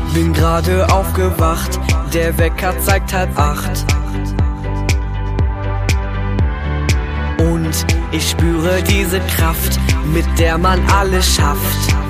Bin gerade aufgewacht, der Wecker zeigt 7:30. Und ich spüre diese Kraft, mit der man alles schafft.